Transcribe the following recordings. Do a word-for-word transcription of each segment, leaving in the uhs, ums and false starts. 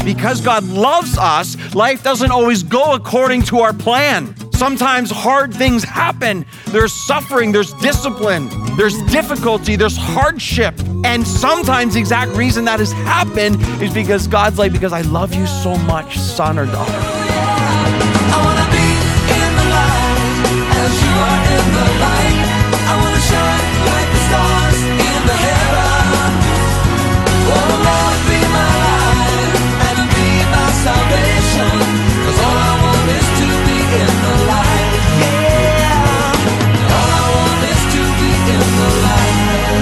because God loves us, life doesn't always go according to our plan. Sometimes hard things happen. There's suffering, there's discipline, there's difficulty, there's hardship. And sometimes the exact reason that has happened is because God's like, because I love you so much, son or daughter. I wanna be in the light as you are in the light. I wanna shine like the stars in the heaven. Oh Lord, be my light and be my salvation. 'Cause all I want is to be in the light. Yeah. All I want is to be in the light.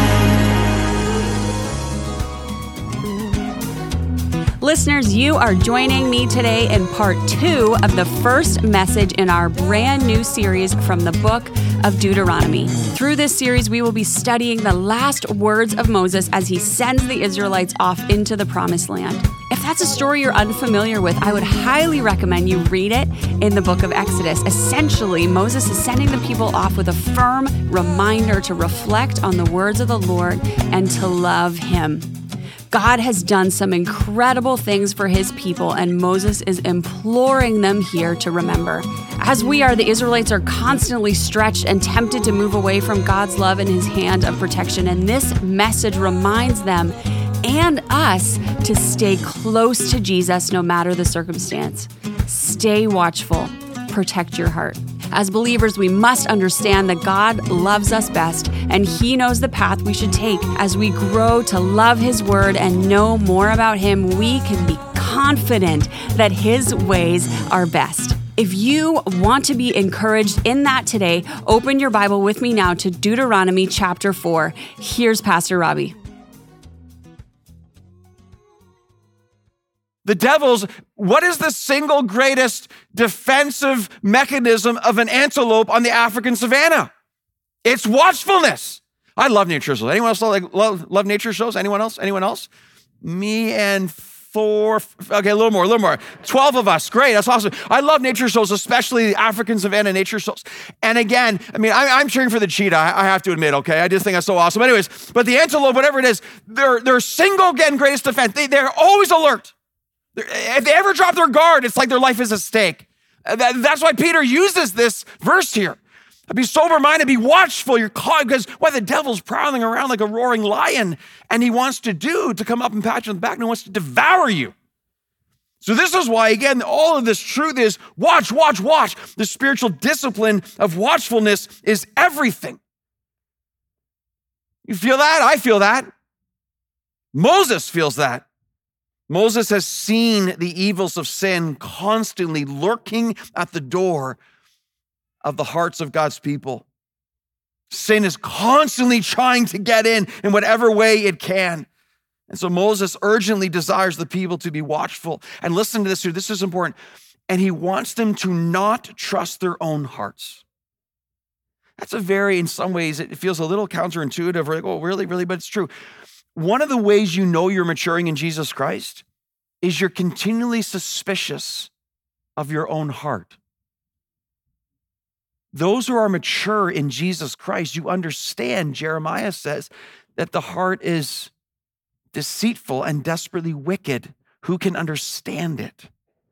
Listeners, you are joining me today in part two of the first message in our brand new series from the book of Deuteronomy. Through this series, we will be studying the last words of Moses as he sends the Israelites off into the promised land. If that's a story you're unfamiliar with, I would highly recommend you read it in the book of Exodus. Essentially, Moses is sending the people off with a firm reminder to reflect on the words of the Lord and to love him. God has done some incredible things for his people, and Moses is imploring them here to remember. As we are, the Israelites are constantly stretched and tempted to move away from God's love and his hand of protection, and this message reminds them and us to stay close to Jesus no matter the circumstance. Stay watchful. Protect your heart. As believers, we must understand that God loves us best, and he knows the path we should take. As we grow to love his word and know more about him, we can be confident that his ways are best. If you want to be encouraged in that today, open your Bible with me now to Deuteronomy chapter four. Here's Pastor Robbie. The devil's, what is the single greatest defensive mechanism of an antelope on the African savanna? It's watchfulness. I love nature shows. Anyone else like, love, love nature shows? Anyone else? Anyone else? Me and four, okay, a little more, a little more. twelve of us, great, that's awesome. I love nature shows, especially the African savanna nature shows. And again, I mean, I, I'm cheering for the cheetah, I, I have to admit, okay? I just think that's so awesome. Anyways, but the antelope, whatever it is, they're, they're single, again, greatest defense. They, they're always alert. If they ever drop their guard, it's like their life is at stake. That's why Peter uses this verse here. Be sober-minded, be watchful. You're caught because why the devil's prowling around like a roaring lion, and he wants to do to come up and pat you on the back, and he wants to devour you. So this is why, again, all of this truth is watch, watch, watch. The spiritual discipline of watchfulness is everything. You feel that? I feel that. Moses feels that. Moses has seen the evils of sin constantly lurking at the door of the hearts of God's people. Sin is constantly trying to get in in whatever way it can. And so Moses urgently desires the people to be watchful. And listen to this here, this is important. And he wants them to not trust their own hearts. That's a very, in some ways, it feels a little counterintuitive. We're like, oh, really, really? But it's true. One of the ways you know you're maturing in Jesus Christ is you're continually suspicious of your own heart. Those who are mature in Jesus Christ, you understand, Jeremiah says, that the heart is deceitful and desperately wicked. Who can understand it?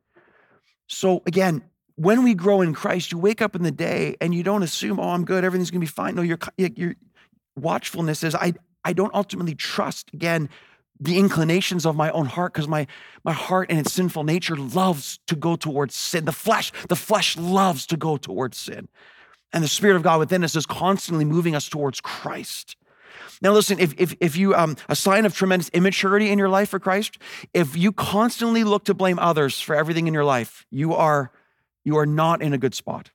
So again, when we grow in Christ, you wake up in the day and you don't assume, oh, I'm good, everything's gonna be fine. No, your, your watchfulness is, I, I don't ultimately trust, again, the inclinations of my own heart, because my, my heart and its sinful nature loves to go towards sin. The flesh, the flesh loves to go towards sin. And the Spirit of God within us is constantly moving us towards Christ. Now listen, if if if you, um, a sign of tremendous immaturity in your life for Christ, if you constantly look to blame others for everything in your life, you are, you are not in a good spot.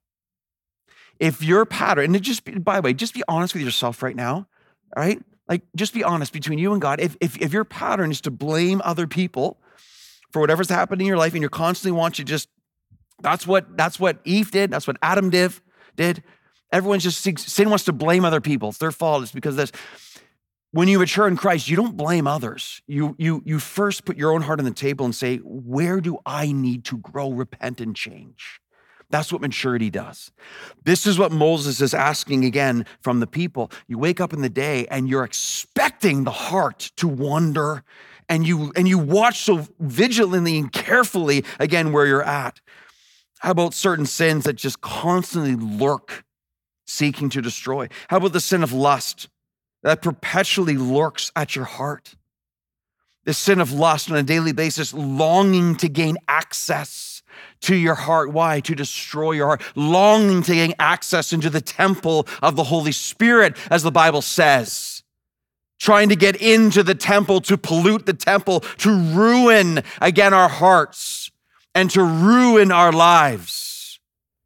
If your pattern, and just, by the way, just be honest with yourself right now, all right? Like, just be honest between you and God. If, if, if your pattern is to blame other people for whatever's happened in your life, and you're constantly want to just, that's what, that's what Eve did, that's what Adam did, did. Everyone's just, sin wants to blame other people. It's their fault. It's because this. When you mature in Christ, you don't blame others. You, you, you first put your own heart on the table and say, where do I need to grow, repent, and change? That's what maturity does. This is what Moses is asking again from the people. You wake up in the day and you're expecting the heart to wander and you and you watch so vigilantly and carefully, again, where you're at. How about certain sins that just constantly lurk, seeking to destroy? How about the sin of lust that perpetually lurks at your heart? The sin of lust on a daily basis, longing to gain access to your heart. Why? To destroy your heart. Longing to gain access into the temple of the Holy Spirit, as the Bible says. Trying to get into the temple, to pollute the temple, to ruin, again, our hearts and to ruin our lives.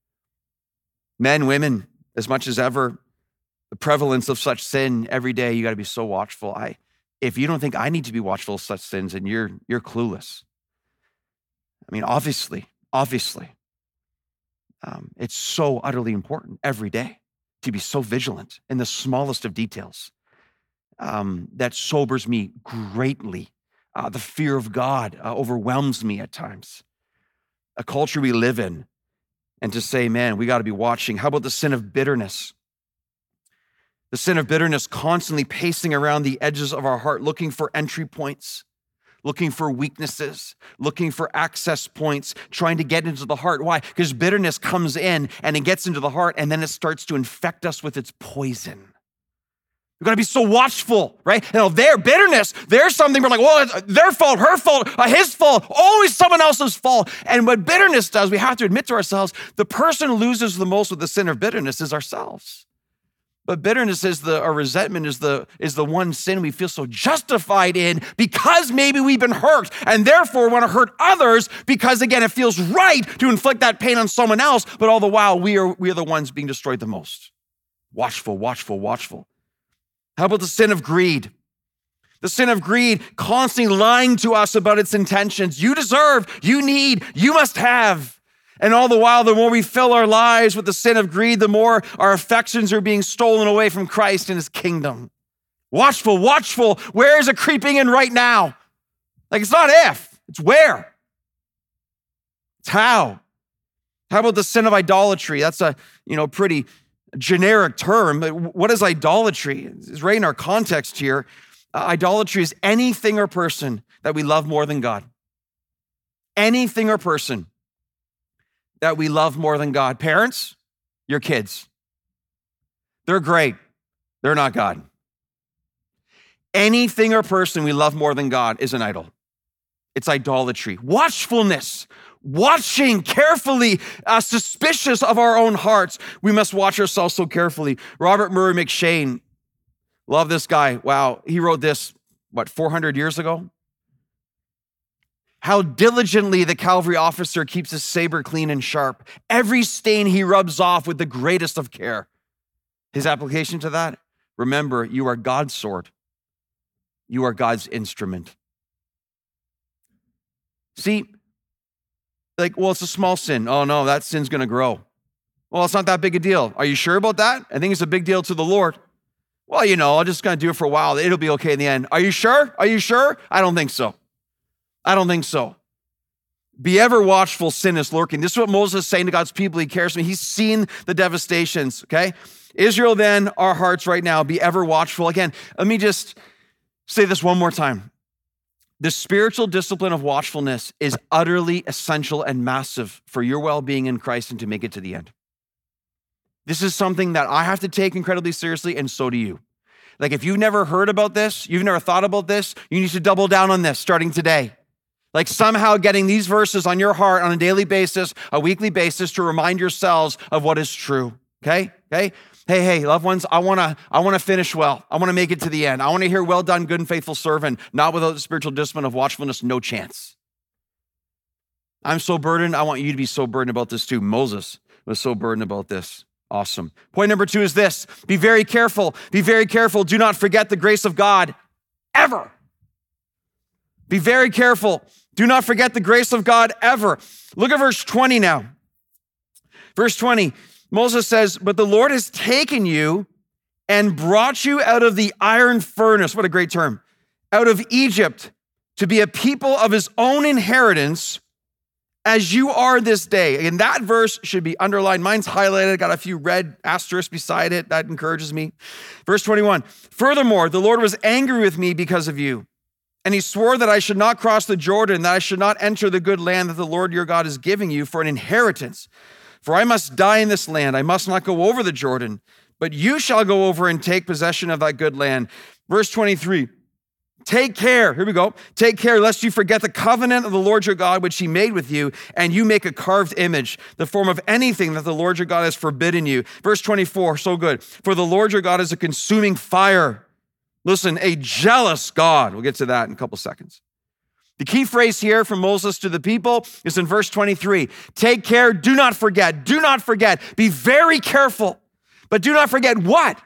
Men, women, as much as ever, the prevalence of such sin every day, you got to be so watchful. I, if you don't think I need to be watchful of such sins, then you're, you're clueless. I mean, obviously, obviously, um, it's so utterly important every day to be so vigilant in the smallest of details. Um, that sobers me greatly. Uh, the fear of God uh, overwhelms me at times. A culture we live in, and to say, man, we got to be watching. How about the sin of bitterness? The sin of bitterness, constantly pacing around the edges of our heart, looking for entry points, looking for weaknesses, looking for access points, trying to get into the heart. Why? Because bitterness comes in and it gets into the heart, and then it starts to infect us with its poison. We've got to be so watchful, right? You know, their bitterness, there's something we're like, well, it's their fault, her fault, uh, his fault, always someone else's fault. And what bitterness does, we have to admit to ourselves, the person who loses the most with the sin of bitterness is ourselves. But bitterness is the, or resentment is the, is the one sin we feel so justified in because maybe we've been hurt and therefore want to hurt others because, again, it feels right to inflict that pain on someone else, but all the while we are, we are the ones being destroyed the most. Watchful, watchful, watchful. How about the sin of greed? The sin of greed, constantly lying to us about its intentions. You deserve, you need, you must have. And all the while, the more we fill our lives with the sin of greed, the more our affections are being stolen away from Christ and his kingdom. Watchful, watchful. Where is it creeping in right now? Like, it's not if, it's where. It's how. How about the sin of idolatry? That's a, you know, pretty generic term, but what is idolatry? It's right in our context here. Uh, idolatry is anything or person that we love more than God. Anything or person that we love more than God. Parents, your kids. They're great. They're not God. Anything or person we love more than God is an idol. It's idolatry. Watchfulness. Watching carefully, uh, suspicious of our own hearts. We must watch ourselves so carefully. Robert Murray McShane, love this guy. Wow, he wrote this, what, four hundred years ago? How diligently the cavalry officer keeps his saber clean and sharp. Every stain he rubs off with the greatest of care. His application to that? Remember, you are God's sword. You are God's instrument. See, like, well, it's a small sin. Oh no, that sin's gonna grow. Well, it's not that big a deal. Are you sure about that? I think it's a big deal to the Lord. Well, you know, I'm just gonna do it for a while. It'll be okay in the end. Are you sure? Are you sure? I don't think so. I don't think so. Be ever watchful, sin is lurking. This is what Moses is saying to God's people. He cares for me. He's seen the devastations, okay? Israel, then, our hearts right now, be ever watchful. Again, let me just say this one more time. The spiritual discipline of watchfulness is utterly essential and massive for your well-being in Christ and to make it to the end. This is something that I have to take incredibly seriously, and so do you. Like, if you've never heard about this, you've never thought about this, you need to double down on this starting today. Like, somehow getting these verses on your heart on a daily basis, a weekly basis, to remind yourselves of what is true, okay? Okay? Hey, hey, loved ones, I wanna, I wanna finish well. I wanna make it to the end. I wanna hear, well done, good and faithful servant. Not without the spiritual discipline of watchfulness, no chance. I'm so burdened. I want you to be so burdened about this too. Moses was so burdened about this. Awesome. Point number two is this. Be very careful. Be very careful. Do not forget the grace of God ever. Be very careful. Do not forget the grace of God ever. Look at verse twenty now. Verse twenty. Moses says, but the Lord has taken you and brought you out of the iron furnace. What a great term. Out of Egypt to be a people of his own inheritance as you are this day. And that verse should be underlined. Mine's highlighted. Got a few red asterisks beside it. That encourages me. Verse twenty-one. Furthermore, the Lord was angry with me because of you And he swore that I should not cross the Jordan, that I should not enter the good land that the Lord your God is giving you for an inheritance. For I must die in this land. I must not go over the Jordan, but you shall go over and take possession of that good land. Verse twenty-three, take care, here we go. Take care lest you forget the covenant of the Lord your God, which he made with you, and you make a carved image, the form of anything that the Lord your God has forbidden you. Verse twenty-four, so good. For the Lord your God is a consuming fire. Listen, a jealous God. We'll get to that in a couple seconds. The key phrase here from Moses to the people is in verse twenty-three. Take care, do not forget, do not forget. Be very careful, but do not forget what?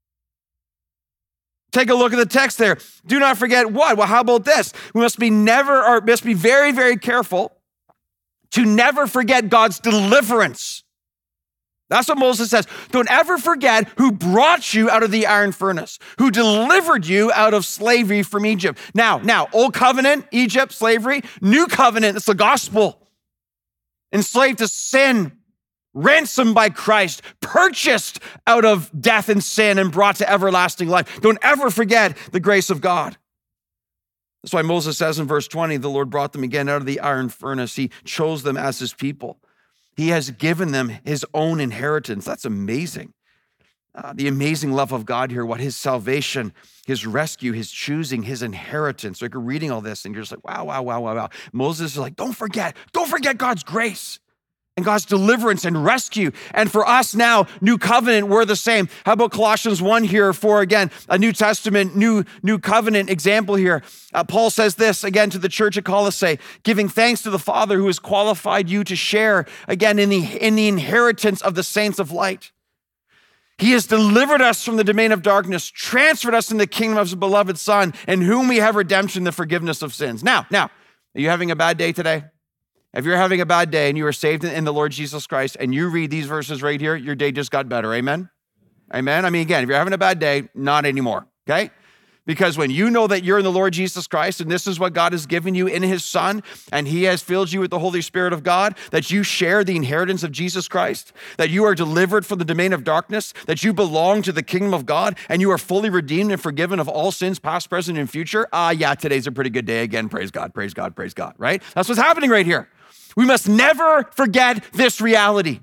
Take a look at the text there. Do not forget what? Well, how about this? We must be never, or must be very, very careful to never forget God's deliverance. That's what Moses says. Don't ever forget who brought you out of the iron furnace, who delivered you out of slavery from Egypt. Now, now, old covenant, Egypt, slavery, new covenant, it's the gospel. Enslaved to sin, ransomed by Christ, purchased out of death and sin and brought to everlasting life. Don't ever forget the grace of God. That's why Moses says in verse twenty, the Lord brought them again out of the iron furnace. He chose them as his people. He has given them his own inheritance. That's amazing. Uh, the amazing love of God here, what his salvation, his rescue, his choosing, his inheritance. Like you're reading all this and you're just like, wow, wow, wow, wow, wow. Moses is like, don't forget, don't forget God's grace and God's deliverance and rescue. And for us now, new covenant, we're the same. How about Colossians one here for, again, a New Testament, new, new covenant example here. Uh, Paul says this, again, to the church at Colossae, giving thanks to the Father who has qualified you to share, again, in the, in the inheritance of the saints of light. He has delivered us from the domain of darkness, transferred us in the kingdom of his beloved Son, in whom we have redemption, the forgiveness of sins. Now, now, are you having a bad day today? If you're having a bad day and you are saved in the Lord Jesus Christ and you read these verses right here, your day just got better. Amen? Amen? I mean, again, if you're having a bad day, not anymore, okay? Because when you know that you're in the Lord Jesus Christ and this is what God has given you in his Son and he has filled you with the Holy Spirit of God, that you share the inheritance of Jesus Christ, that you are delivered from the domain of darkness, that you belong to the kingdom of God and you are fully redeemed and forgiven of all sins, past, present, and future, ah, yeah, today's a pretty good day again. Praise God, praise God, praise God, right? That's what's happening right here. We must never forget this reality.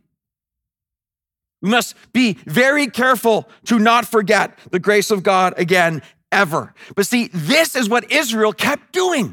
We must be very careful to not forget the grace of God again, ever. But see, this is what Israel kept doing.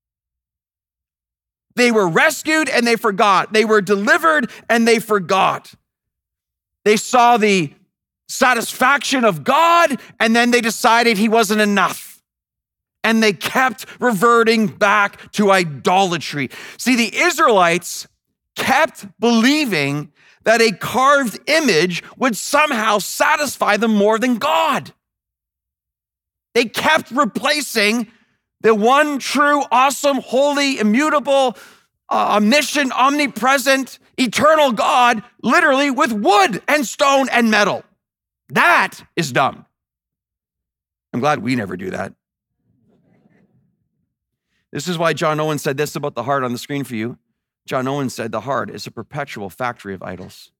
They were rescued and they forgot. They were delivered and they forgot. They saw the satisfaction of God and then they decided he wasn't enough. And they kept reverting back to idolatry. See, the Israelites kept believing that a carved image would somehow satisfy them more than God. They kept replacing the one true, awesome, holy, immutable, uh, omniscient, omnipresent, eternal God, literally with wood and stone and metal. That is dumb. I'm glad we never do that. This is why John Owen said this about the heart on the screen for you. John Owen said the heart is a perpetual factory of idols.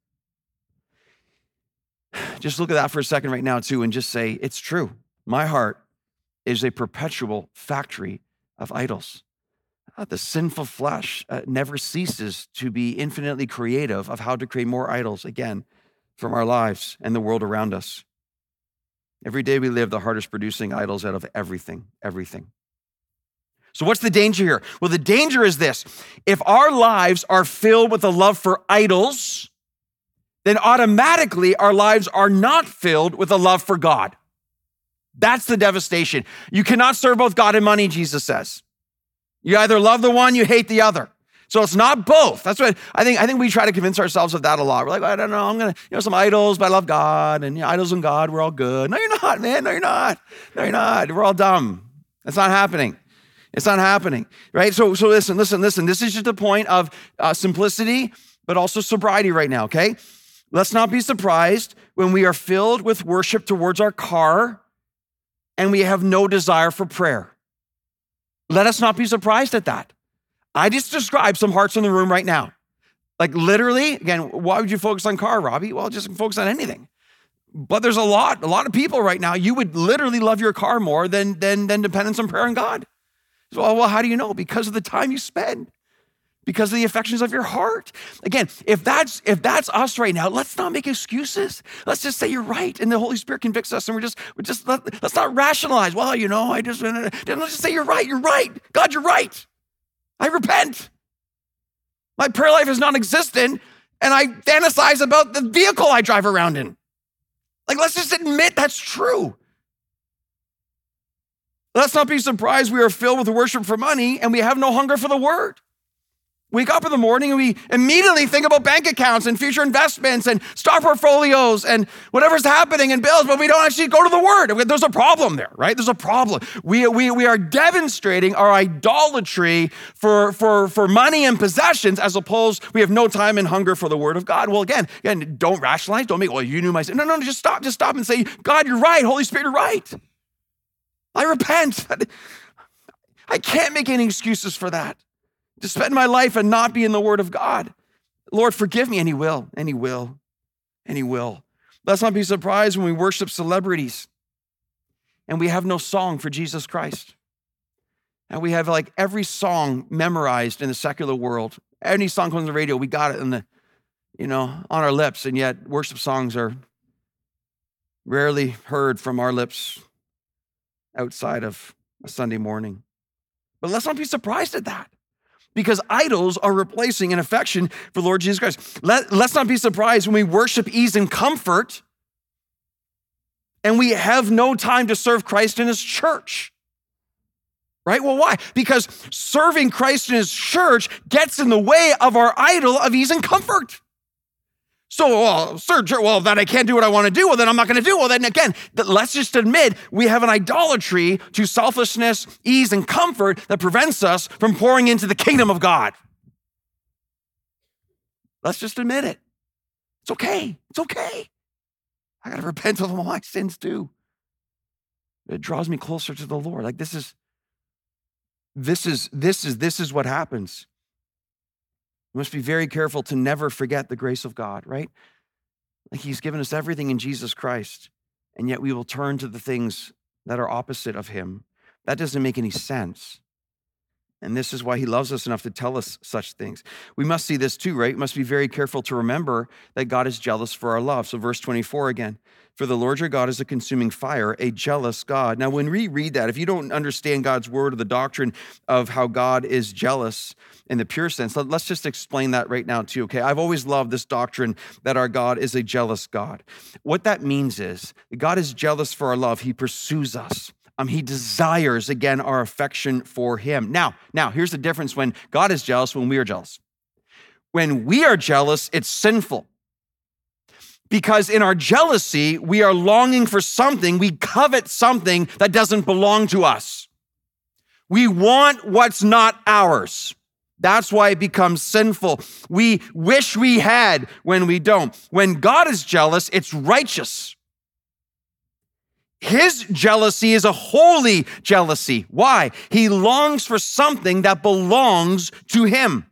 Just look at that for a second right now too and just say, it's true. My heart is a perpetual factory of idols. Uh, the sinful flesh uh, never ceases to be infinitely creative of how to create more idols, again, from our lives and the world around us. Every day we live, the heart is producing idols out of everything, everything. So what's the danger here? Well, the danger is this. If our lives are filled with a love for idols, then automatically our lives are not filled with a love for God. That's the devastation. You cannot serve both God and money, Jesus says. You either love the one, you hate the other. So it's not both. That's what I think. I think we try to convince ourselves of that a lot. We're like, I don't know, I'm gonna, you know, some idols, but I love God, and you know, idols and God, we're all good. No, you're not, man. No, you're not. No, you're not. We're all dumb. That's not happening. It's not happening, right? So, so listen, listen, listen. This is just a point of uh, simplicity, but also sobriety right now, okay? Let's not be surprised when we are filled with worship towards our car and we have no desire for prayer. Let us not be surprised at that. I just described some hearts in the room right now. Like literally, again, why would you focus on car, Robbie? Well, just focus on anything. But there's a lot, a lot of people right now, you would literally love your car more than, than, than dependence on prayer and God. So, well, how do you know? Because of the time you spend, because of the affections of your heart. Again, if that's if that's us right now, let's not make excuses. Let's just say you're right, and the Holy Spirit convicts us, and we're just we're just let, let's not rationalize. Well, you know, I just let's just say you're right. You're right, God, you're right. I repent. My prayer life is non-existent, and I fantasize about the vehicle I drive around in. Like, let's just admit that's true. Let's not be surprised we are filled with worship for money and we have no hunger for the word. Wake up in the morning and we immediately think about bank accounts and future investments and stock portfolios and whatever's happening in bills, but we don't actually go to the word. There's a problem there, right? There's a problem. We, we, we are demonstrating our idolatry for, for, for money and possessions as opposed we have no time and hunger for the word of God. Well, again, again, don't rationalize. Don't make, well, you knew my sin. No, no, no, just stop. Just stop and say, God, you're right. Holy Spirit, you're right. I repent. I can't make any excuses for that. To spend my life and not be in the word of God. Lord, forgive me. And he will, and he will, and he will. Let's not be surprised when we worship celebrities and we have no song for Jesus Christ. And we have like every song memorized in the secular world. Any song comes on the radio, we got it in the, you know, on our lips. And yet worship songs are rarely heard from our lips outside of a Sunday morning. But let's not be surprised at that. Because idols are replacing an affection for Lord Jesus Christ. Let, let's not be surprised when we worship ease and comfort and we have no time to serve Christ in his church. Right? Well, why? Because serving Christ in his church gets in the way of our idol of ease and comfort. So, well, sir, well, then I can't do what I want to do. Well, then I'm not going to do. Well, then again, let's just admit we have an idolatry to selfishness, ease, and comfort that prevents us from pouring into the kingdom of God. Let's just admit it. It's okay. It's okay. I got to repent of all my sins too. It draws me closer to the Lord. Like this is, this is, this is, this is what happens. We must be very careful to never forget the grace of God, right? Like he's given us everything in Jesus Christ, and yet we will turn to the things that are opposite of him. That doesn't make any sense. And this is why he loves us enough to tell us such things. We must see this too, right? We must be very careful to remember that God is jealous for our love. So verse twenty-four again, for the Lord your God is a consuming fire, a jealous God. Now, when we read that, if you don't understand God's word or the doctrine of how God is jealous in the pure sense, let's just explain that right now too, okay? I've always loved this doctrine that our God is a jealous God. What that means is God is jealous for our love. He pursues us. Um, he desires, again, our affection for him. Now, now, here's the difference when God is jealous, when we are jealous. When we are jealous, it's sinful. Because in our jealousy, we are longing for something, we covet something that doesn't belong to us. We want what's not ours. That's why it becomes sinful. We wish we had when we don't. When God is jealous, it's righteous. His jealousy is a holy jealousy. Why? He longs for something that belongs to him.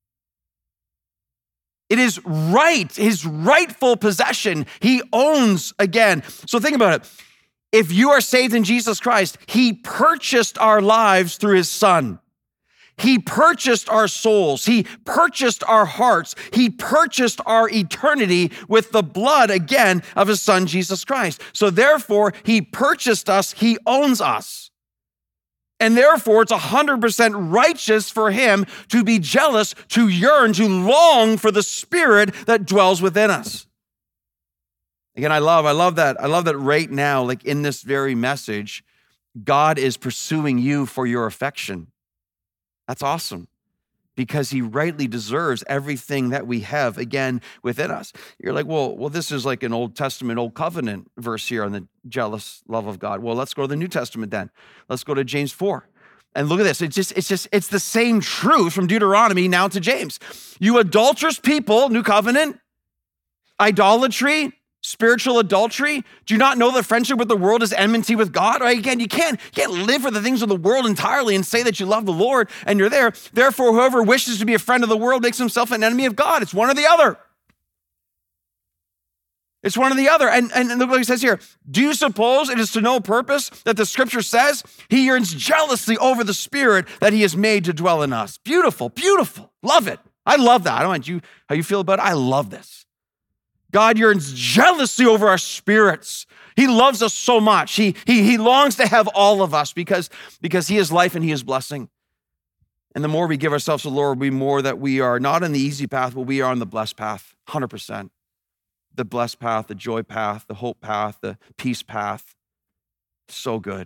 It is right, his rightful possession. He owns again. So think about it. If you are saved in Jesus Christ, he purchased our lives through his son. He purchased our souls. He purchased our hearts. He purchased our eternity with the blood, again, of his son, Jesus Christ. So therefore, he purchased us. He owns us. And therefore, it's one hundred percent righteous for him to be jealous, to yearn, to long for the spirit that dwells within us. Again, I love, I love that. I love that right now, like in this very message, God is pursuing you for your affection. That's awesome, because he rightly deserves everything that we have, again, within us. You're like, well, well, this is like an Old Testament, Old Covenant verse here on the jealous love of God. Well, let's go to the New Testament then. Let's go to James four. And look at this. It's just, it's just, it's the same truth from Deuteronomy now to James. You adulterous people, New Covenant, idolatry, spiritual adultery. Do you not know that friendship with the world is enmity with God? Right? Again, you can't, you can't live for the things of the world entirely and say that you love the Lord and you're there. Therefore, whoever wishes to be a friend of the world makes himself an enemy of God. It's one or the other. It's one or the other. And, and look what he says here. Do you suppose it is to no purpose that the scripture says he yearns jealously over the spirit that he has made to dwell in us? Beautiful, beautiful. Love it. I love that. I don't know you, how you feel about it. I love this. God yearns jealously over our spirits. He loves us so much. He, he, he longs to have all of us because, because he is life and he is blessing. And the more we give ourselves to the Lord, we more that we are not on the easy path, but we are on the blessed path, one hundred percent. The blessed path, the joy path, the hope path, the peace path. So good.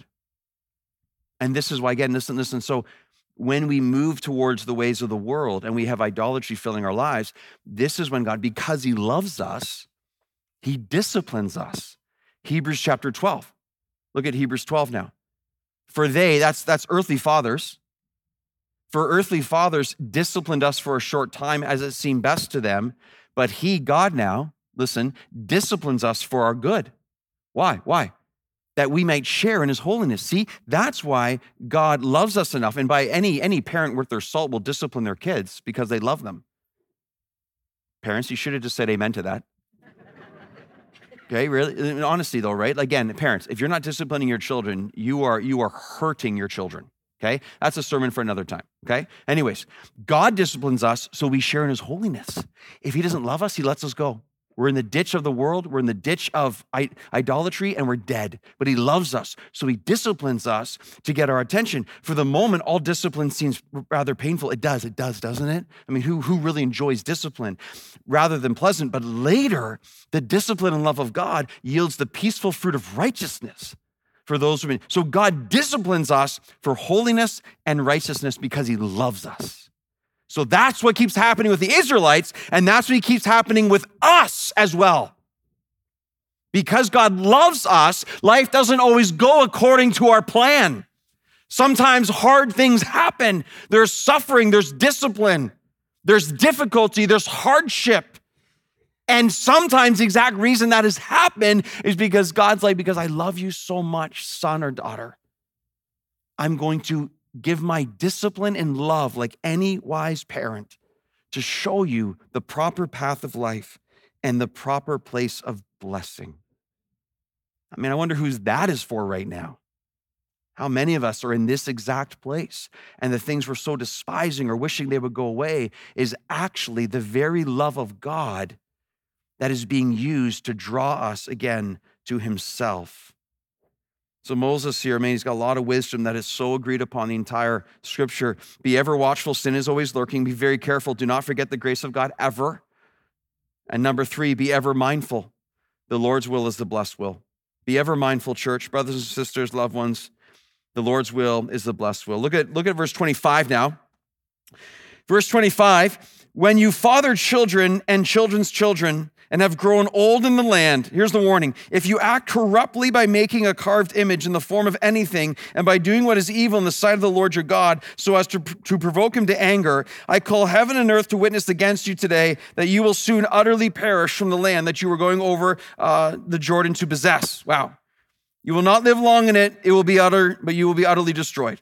And this is why, again, listen, listen. So when we move towards the ways of the world and we have idolatry filling our lives, this is when God, because he loves us, he disciplines us. Hebrews chapter twelve. Look at Hebrews twelve now. For they, that's, that's earthly fathers, for earthly fathers disciplined us for a short time as it seemed best to them, but he, God now, listen, disciplines us for our good. Why? Why? That we might share in his holiness. See, that's why God loves us enough. And by any, any parent worth their salt will discipline their kids because they love them. Parents, you should have just said amen to that. Okay, really? Honestly though, right? Again, parents, if you're not disciplining your children, you are, you are hurting your children. Okay, that's a sermon for another time. Okay, anyways, God disciplines us so we share in his holiness. If he doesn't love us, he lets us go. We're in the ditch of the world. We're in the ditch of idolatry and we're dead. But he loves us. So he disciplines us to get our attention. For the moment, all discipline seems rather painful. It does. It does, doesn't it? I mean, who, who really enjoys discipline rather than pleasant? But later, the discipline and love of God yields the peaceful fruit of righteousness for those who, so God disciplines us for holiness and righteousness because he loves us. So that's what keeps happening with the Israelites, and that's what keeps happening with us as well. Because God loves us, life doesn't always go according to our plan. Sometimes hard things happen. There's suffering, there's discipline, there's difficulty, there's hardship. And sometimes the exact reason that has happened is because God's like, because I love you so much, son or daughter, I'm going to give my discipline and love like any wise parent to show you the proper path of life and the proper place of blessing. I mean, I wonder whose that is for right now. How many of us are in this exact place and the things we're so despising or wishing they would go away is actually the very love of God that is being used to draw us again to himself. So Moses here, man, he's got a lot of wisdom that is so agreed upon the entire scripture. Be ever watchful, sin is always lurking. Be very careful. Do not forget the grace of God ever. And number three, be ever mindful. The Lord's will is the blessed will. Be ever mindful, church, brothers and sisters, loved ones. The Lord's will is the blessed will. Look at, look at verse twenty-five now. Verse twenty-five, when you fathered children and children's children, and have grown old in the land. Here's the warning. If you act corruptly by making a carved image in the form of anything, and by doing what is evil in the sight of the Lord your God, so as to, to provoke him to anger, I call heaven and earth to witness against you today that you will soon utterly perish from the land that you were going over uh, the Jordan to possess. Wow. You will not live long in it. It will be utter, but you will be utterly destroyed.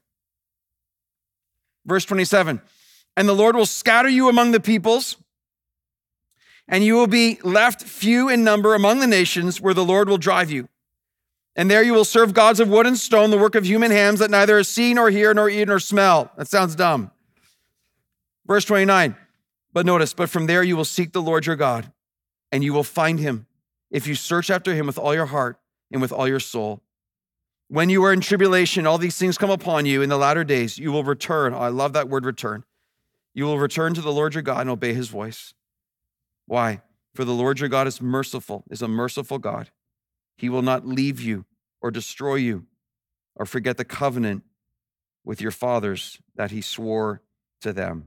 Verse twenty-seven, and the Lord will scatter you among the peoples, and you will be left few in number among the nations where the Lord will drive you. And there you will serve gods of wood and stone, the work of human hands that neither see nor hear nor eat nor smell. That sounds dumb. Verse twenty-nine, but notice, but from there you will seek the Lord your God, and you will find him if you search after him with all your heart and with all your soul. When you are in tribulation, all these things come upon you in the latter days, you will return. Oh, I love that word return. You will return to the Lord your God and obey his voice. Why? For the Lord your God is merciful, is a merciful God. He will not leave you or destroy you or forget the covenant with your fathers that he swore to them.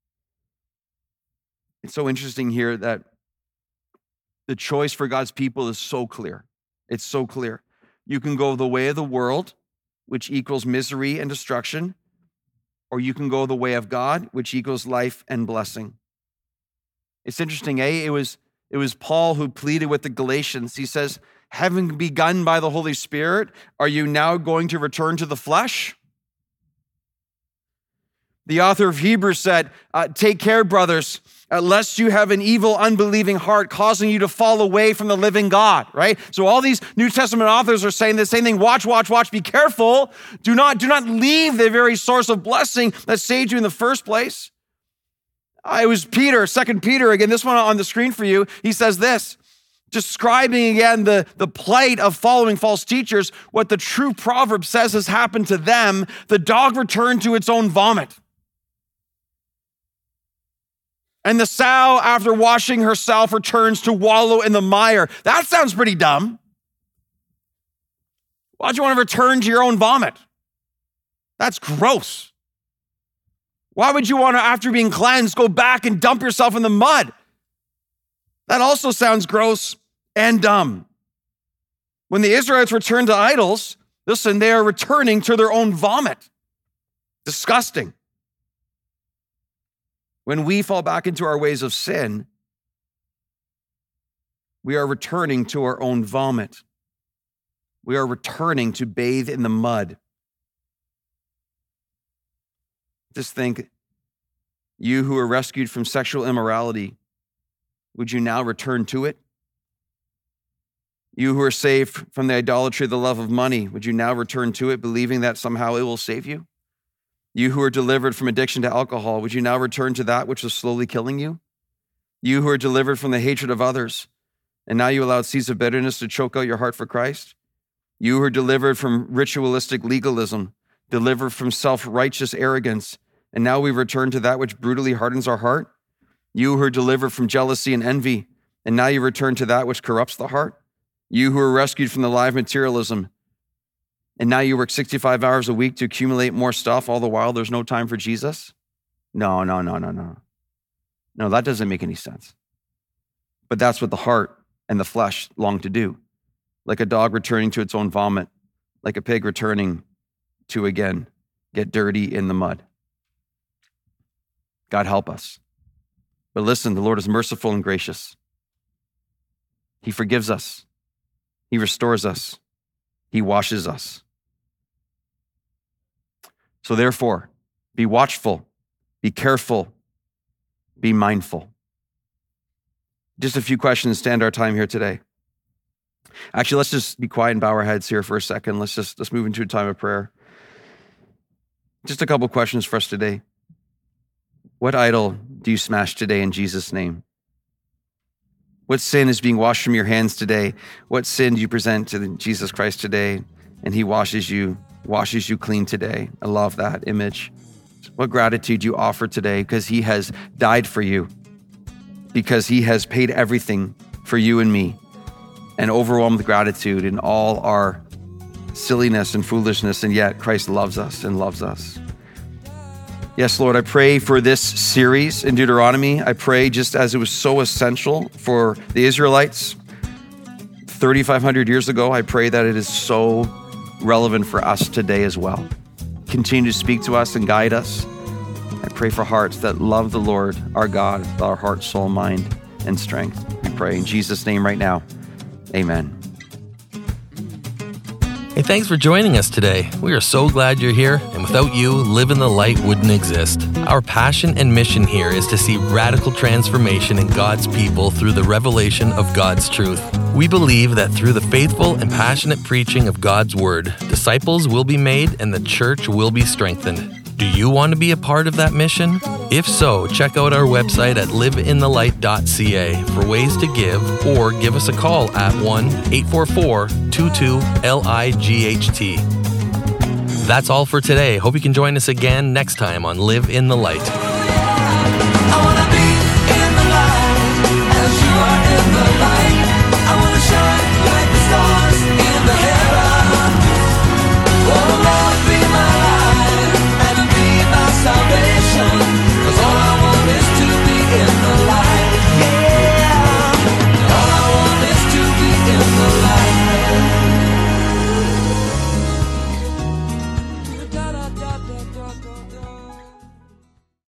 It's so interesting here that the choice for God's people is so clear. It's so clear. You can go the way of the world, which equals misery and destruction, or you can go the way of God, which equals life and blessing. It's interesting, eh? It was, it was Paul who pleaded with the Galatians. He says, having begun by the Holy Spirit, are you now going to return to the flesh? The author of Hebrews said, uh, take care, brothers, uh, lest you have an evil, unbelieving heart causing you to fall away from the living God, right? So all these New Testament authors are saying the same thing. Watch, watch, watch, be careful. Do not, do not leave the very source of blessing that saved you in the first place. Uh, it was Peter, Second Peter, again, this one on the screen for you. He says this, describing again the, the plight of following false teachers, what the true proverb says has happened to them. The dog returned to its own vomit. And the sow, after washing herself, returns to wallow in the mire. That sounds pretty dumb. Why'd you want to return to your own vomit? That's gross. Why would you want to, after being cleansed, go back and dump yourself in the mud? That also sounds gross and dumb. When the Israelites returned to idols, listen, they are returning to their own vomit. Disgusting. When we fall back into our ways of sin, we are returning to our own vomit. We are returning to bathe in the mud. Just think, you who are rescued from sexual immorality, would you now return to it? You who are saved from the idolatry of the love of money, would you now return to it, believing that somehow it will save you? You who are delivered from addiction to alcohol, would you now return to that which is slowly killing you? You who are delivered from the hatred of others, and now you allowed seeds of bitterness to choke out your heart for Christ? You who are delivered from ritualistic legalism, delivered from self-righteous arrogance, and now we return to that which brutally hardens our heart? You who are delivered from jealousy and envy, and now you return to that which corrupts the heart? You who are rescued from the lie of materialism, and now you work sixty-five hours a week to accumulate more stuff, all the while there's no time for Jesus? No, no, no, no, no. No, that doesn't make any sense. But that's what the heart and the flesh long to do. Like a dog returning to its own vomit, like a pig returning to, again, get dirty in the mud. God help us. But listen, the Lord is merciful and gracious. He forgives us. He restores us. He washes us. So therefore, be watchful, be careful, be mindful. Just a few questions to end our time here today. Actually, let's just be quiet and bow our heads here for a second. Let's just let's move into a time of prayer. Just a couple questions for us today. What idol do you smash today in Jesus' name? What sin is being washed from your hands today? What sin do you present to Jesus Christ today? And he washes you, washes you clean today. I love that image. What gratitude you offer today because he has died for you, because he has paid everything for you and me, and overwhelmed with gratitude in all our silliness and foolishness, and yet Christ loves us and loves us. Yes, Lord, I pray for this series in Deuteronomy. I pray just as it was so essential for the Israelites thirty-five hundred years ago, I pray that it is so relevant for us today as well. Continue to speak to us and guide us. I pray for hearts that love the Lord, our God, with our heart, soul, mind, and strength. We pray in Jesus' name right now. Amen. Hey, thanks for joining us today. We are so glad you're here, and without you, Live in the Light wouldn't exist. Our passion and mission here is to see radical transformation in God's people through the revelation of God's truth. We believe that through the faithful and passionate preaching of God's Word, disciples will be made and the church will be strengthened. Do you want to be a part of that mission? If so, check out our website at live in the light dot c a for ways to give, or give us a call at one eight four four, two two, L I G H T. That's all for today. Hope you can join us again next time on Live in the Light. I wanna be in the light as you are in the light.